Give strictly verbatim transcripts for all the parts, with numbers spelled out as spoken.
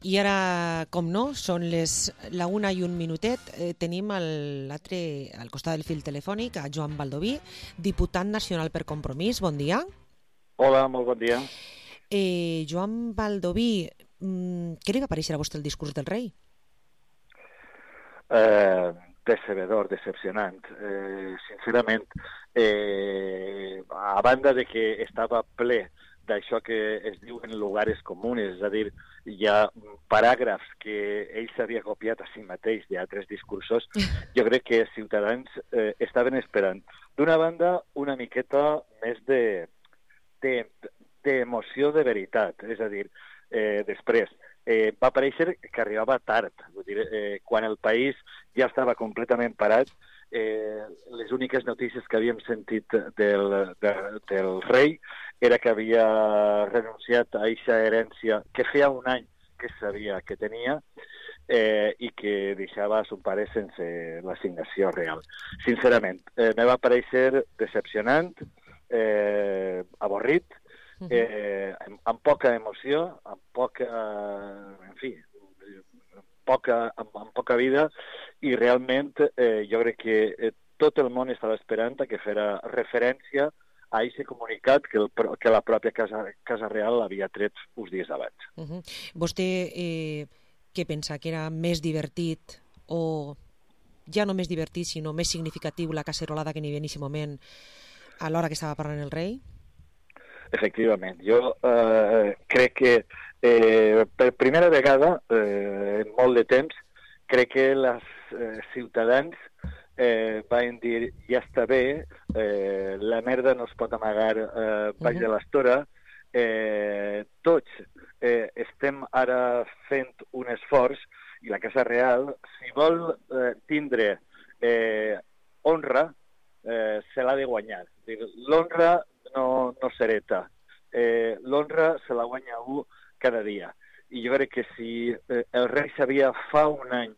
I ara, com no, són les la una i un minutet. Eh, tenim al, l'altre, al costat del fil telefònic a Joan Baldoví, diputat nacional per Compromís. Bon dia. Hola, molt bon dia. Eh, Joan Baldoví, mm, què li va parèixer a vostè el discurs del rei? Eh, decebedor, decepcionant. Eh, sincerament, eh, a banda de que estava ple d'això que es diuen lugares comunes, és a dir, hi ha paràgrafs que ell s'havia copiat a si mateix d'altres discursos, jo crec que els ciutadans eh, estaven esperant, d'una banda, una miqueta més de d'emoció de, de veritat, és a dir, eh, després, eh, va parèixer que arribava tard, vull dir, eh, quan el país ja estava completament parat, eh, les úniques notícies que havíem sentit del, de, del rei era que havia renunciat a aquesta herència que feia un any que sabia que tenia eh, i que deixava a son pare sense l'assignació real. Sincerament, eh, me va parèixer decepcionant, eh, avorrit, eh, amb, amb poca emoció, amb poca, eh, en fi, poca, amb, amb poca vida, i realment eh, jo crec que eh, tot el món estava esperant a que fera referència a aquest comunicat que, el, que la pròpia Casa, Casa Real havia tret uns dies abans. Uh -huh. Vostè eh, què pensa? Que era més divertit o ja no més divertit, sinó més significatiu la cacerolada que n'hi havia en aquest moment a l'hora que estava parlant el rei? Efectivament. Jo eh, crec que eh, per primera vegada eh, en molt de temps crec que els eh, ciutadans eh, van dir ja està bé, eh, la merda no es pot amagar eh, baix uh -huh. de l'estora, eh, tots eh, estem ara fent un esforç i la Casa Real, si vol eh, tindre eh, honra, eh, se l'ha de guanyar. L'honra no, no s'hereta. Eh, l'honra se la guanya un cada dia. I jo crec que si eh, el rei sabia fa un any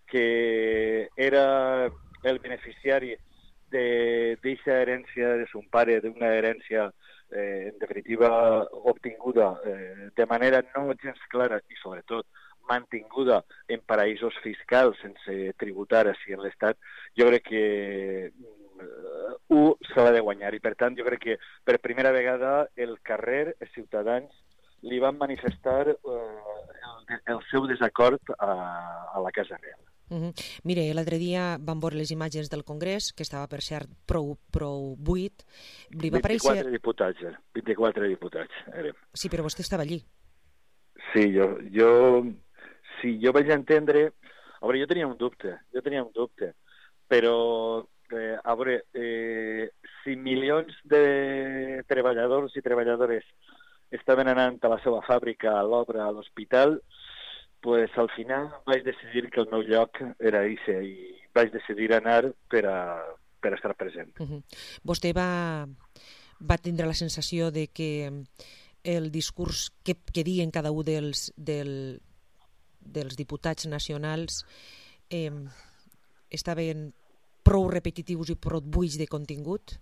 que era el beneficiari d'aquesta herència de son pare, d'una herència eh, en definitiva obtinguda eh, de manera no gens clara i sobretot mantinguda en paraïsos fiscals sense tributar així en l'Estat, jo crec que uh, un se l'ha de guanyar i per tant jo crec que per primera vegada el carrer, els ciutadans li van manifestar uh, el, el seu desacord a, a la Casa Real. Uh -huh. Mire, l'altre dia vam veure les imatges del Congrés, que estava per cert prou, prou buit. Li va vint-i-quatre parèixer... diputats, vint-i-quatre diputats. Érem. Sí, però vostè estava allí. Sí, jo, jo, sí, jo vaig entendre... A veure, jo tenia un dubte, jo tenia un dubte, però, eh, a veure, eh, si milions de treballadors i treballadores estaven anant a la seva fàbrica, a l'obra, a l'hospital, pues al final vaig decidir que el meu lloc era ixe i vaig decidir anar per a, per a estar present. Uh -huh. Vostè va, va tindre la sensació de que el discurs que, que diuen cada un dels, del, dels diputats nacionals eh, estaven prou repetitius i prou buits de contingut?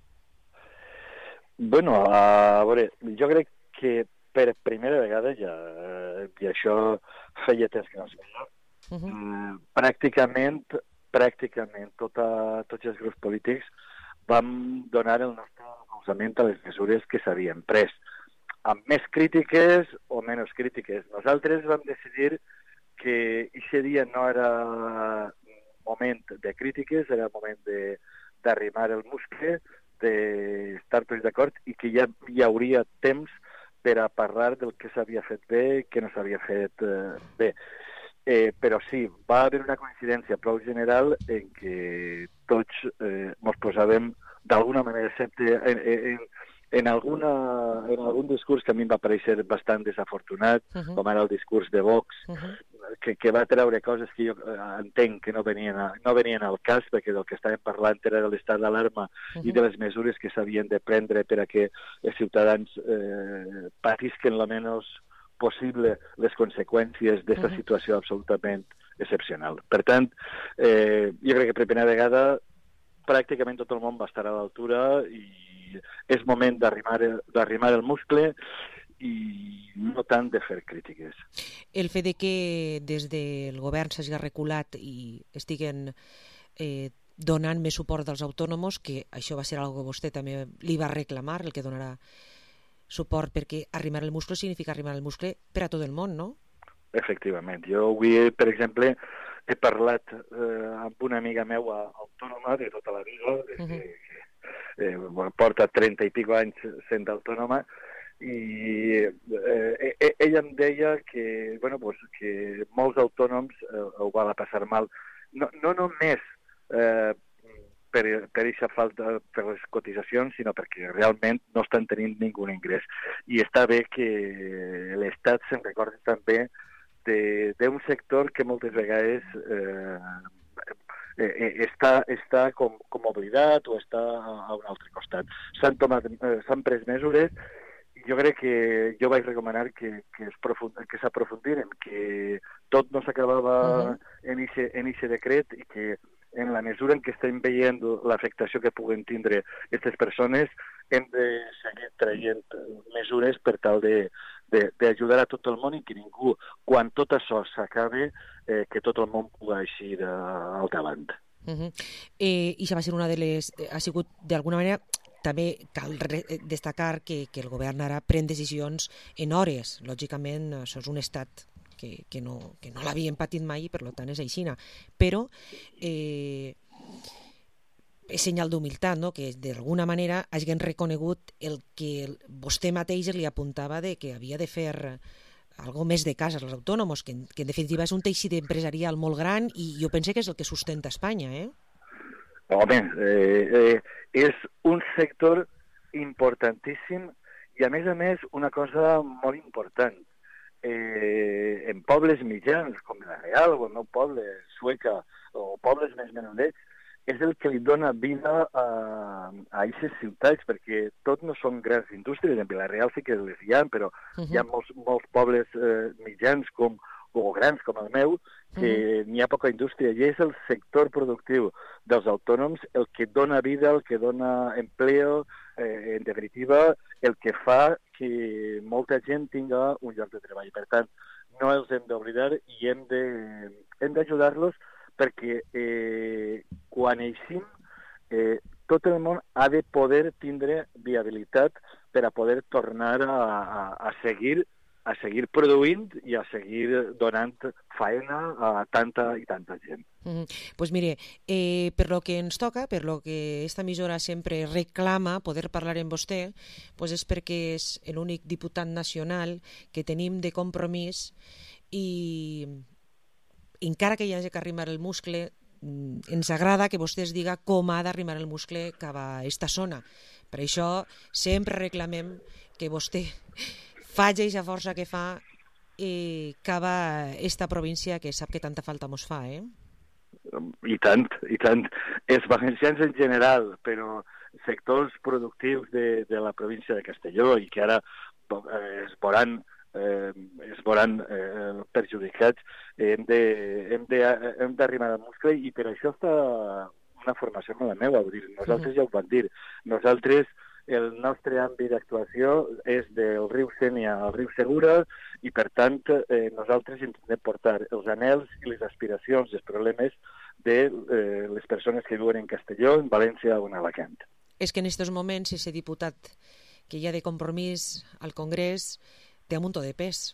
Bueno, a veure, jo crec que per primera vegada ja, eh, i això feia temps que no es veia, uh -huh. eh, pràcticament, pràcticament tota, tots els grups polítics vam donar el nostre recolzament a les mesures que s'havien pres, amb més crítiques o menys crítiques. Nosaltres vam decidir que aquest dia no era moment de crítiques, era moment d'arrimar el muscle, d'estar tots d'acord i que ja hi hauria temps per a parlar del que s'havia fet bé i que no s'havia fet eh, bé. Eh, però sí, va haver una coincidència prou general en què tots eh, ens posàvem d'alguna manera, excepte en, en, en, alguna, en algun discurs que a mi em va parèixer bastant desafortunat, uh -huh. com era el discurs de Vox, uh -huh. que, que va treure coses que jo eh, entenc que no venien, a, no venien al cas, perquè del que estàvem parlant era de l'estat d'alarma uh -huh. i de les mesures que s'havien de prendre per a que els ciutadans eh, patisquen el menys possible les conseqüències d'aquesta uh -huh. situació absolutament excepcional. Per tant, eh, jo crec que per primera vegada pràcticament tot el món va estar a l'altura i és moment d'arrimar el muscle i no tant de fer crítiques. El fet de que des del govern s'hagi reculat i estiguen eh, donant més suport als autònoms, que això va ser algo que vostè també li va reclamar, el que donarà suport, perquè arrimar el muscle significa arrimar el muscle per a tot el món, no? Efectivament. Jo avui, per exemple, he parlat eh, amb una amiga meua autònoma de tota la vida, uh -huh. que eh, porta trenta i pico anys sent autònoma, i eh, eh, ella em deia que, bueno, pues, que molts autònoms eh, ho van a passar mal, no, no només eh, per, per aquesta falta, per les cotitzacions, sinó perquè realment no estan tenint ningú ingrés. I està bé que l'Estat se'n recordi també d'un sector que moltes vegades eh, eh, està, està com, com oblidat o està a un altre costat. S'han tomat, eh, s'han pres mesures. Jo crec que jo vaig recomanar que, que, que s'aprofundiren, que tot no s'acabava uh-huh. en aquest decret i que en la mesura en què estem veient l'afectació que puguen tindre aquestes persones, hem de seguir traient mesures per tal de d'ajudar a tot el món i que ningú, quan tot això s'acabe, eh, que tot el món pugui eixir de, al davant. Uh-huh. eh, I això va ser una de les... ha sigut, d'alguna manera, també cal destacar que, que el govern ara pren decisions en hores. Lògicament, això és un estat que, que no, que no l'havien patit mai i, per tant, és aixina. Però eh, és senyal d'humilitat, no?, que d'alguna manera hagin reconegut el que vostè mateix li apuntava de que havia de fer algo més de casa als autònoms, que, que en definitiva és un teixit empresarial molt gran i jo penso que és el que sustenta Espanya, eh? Home, eh, eh, és un sector importantíssim i, a més a més, una cosa molt important. Eh, en pobles mitjans, com la Real o el meu poble, Sueca, o pobles més menudets, és el que li dona vida a aquestes ciutats, perquè tot no són grans indústries. En Vila-real sí que les hi ha, però uh-huh. hi ha molts, molts pobles eh, mitjans com, o grans com el meu, que uh-huh. n'hi ha poca indústria, i és el sector productiu dels autònoms el que dona vida, el que dona empleo, eh, en definitiva, el que fa que molta gent tinga un lloc de treball. Per tant, no els hem d'oblidar i hem de, hem d'ajudar-los perquè eh, quan eixim eh, tot el món ha de poder tindre viabilitat per a poder tornar a, a, a seguir a seguir produint i a seguir donant feina a tanta i tanta gent. Mm, pues mire, eh, per lo que ens toca, per lo que esta emissora sempre reclama poder parlar amb vostè, pues és perquè és l'únic diputat nacional que tenim de compromís i encara que hi hagi que arrimar el muscle, ens agrada que vostè es diga com ha d'arrimar el muscle cap a aquesta zona. Per això sempre reclamem que vostè faci aquesta força que fa i cap a aquesta província que sap que tanta falta mos fa, eh? I tant, i tant. Els valencians en general, però sectors productius de, de la província de Castelló i que ara eh, es veuran eh, es veuran eh, perjudicats, hem de, hem de, hem d'arrimar al muscle i per això està una formació com la meva. Vull dir, nosaltres uh-huh. ja ho vam dir. Nosaltres, el nostre àmbit d'actuació és del riu Sénia al riu Segura i, per tant, eh, nosaltres intentem portar els anhels i les aspiracions i els problemes de eh, les persones que viuen en Castelló, en València o en Alacant. És que en aquests moments ese diputat que hi ha de compromís al Congrés té un muntó de pes.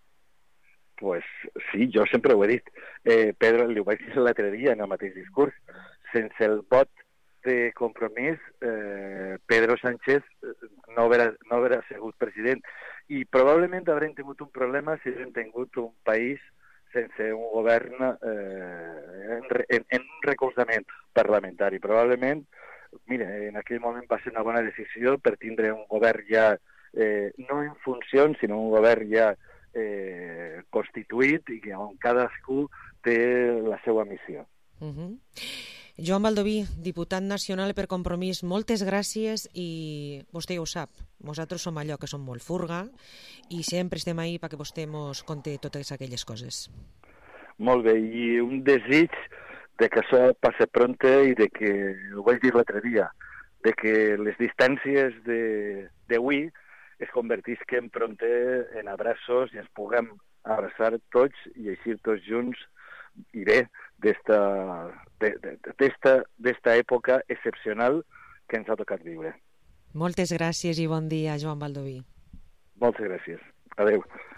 Pues sí, jo sempre ho he dit. Eh, Pedro, li ho vaig dir l'altre dia en el mateix discurs. Sense el vot de compromís, eh, Pedro Sánchez no haurà, no haurà sigut president. I probablement haurem tingut un problema si haurem tingut un país sense un govern eh, en, en, en un recolzament parlamentari. Probablement, mira, en aquell moment va ser una bona decisió per tindre un govern ja eh, no en funcions, sinó un govern ja eh, constituït i on cadascú té la seva missió. Uh-huh. Joan Baldoví, diputat nacional per Compromís, moltes gràcies i vostè ja ho sap, nosaltres som allò que som molt furga i sempre estem ahí perquè vostè mos conté totes aquelles coses. Molt bé, i un desig de que això passe pronte i de que, ho vaig dir l'altre dia, de que les distàncies d'avui es convertisquen prompte en abraços i ens puguem abraçar tots i eixir tots junts i bé d'esta època excepcional que ens ha tocat viure. Moltes gràcies i bon dia, Joan Baldoví. Moltes gràcies. Adéu.